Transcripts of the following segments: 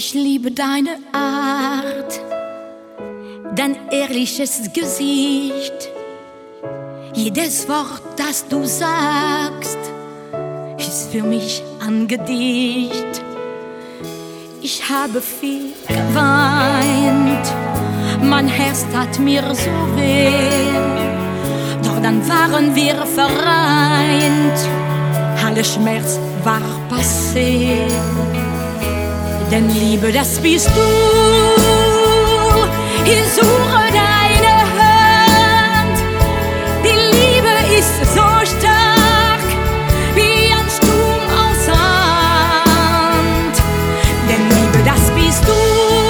Ich liebe deine Art, dein ehrliches Gesicht. Jedes Wort, das du sagst, ist für mich ein Gedicht. Ich habe viel geweint, mein Herz tat mir so weh. Doch dann waren wir vereint, alle Schmerz war passé. Denn Liebe, das bist du, ich suche deine Hand. Die Liebe ist so stark, wie ein Sturm auf Sand. Denn Liebe, das bist du,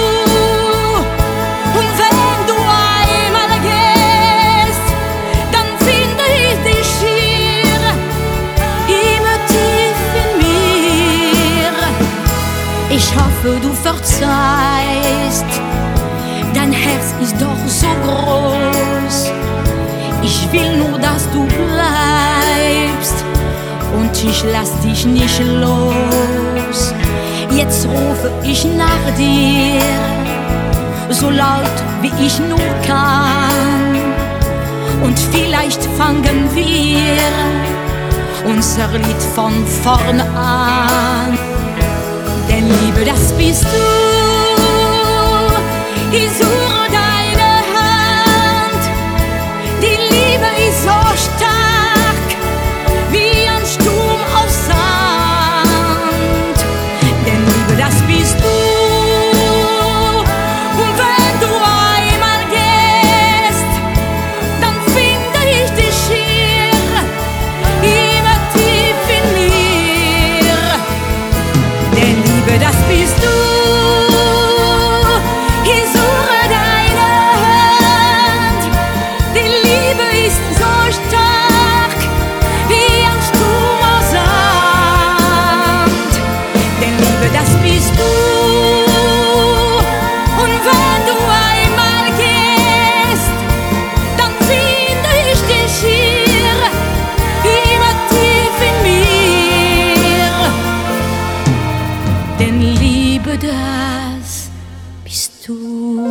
und wenn du einmal gehst, dann finde ich dich hier, immer tief in mir. Ich hoffe, du verzeihst, dein Herz ist doch so groß. Ich will nur, dass du bleibst, und ich lass dich nicht los. Jetzt rufe ich nach dir, so laut wie ich nur kann, und vielleicht fangen wir unser Lied von vorne an. Denn Liebe, das bist du, ich suche deine Hand. Die Liebe ist so stark, wie ein Sturm auf Sand. Denn Liebe, das bist du, und wenn du einmal gehst, dann finde ich dich hier, immer tief in mir. Denn Liebe, das bist du, ich suche deine Hand. Die Liebe ist so stark, wie ein Sturm auf Sand. Denn Liebe, das bist du, und wenn du einmal gehst, dann finde ich dich hier, immer tief in mir. Denn Liebe, das bist du.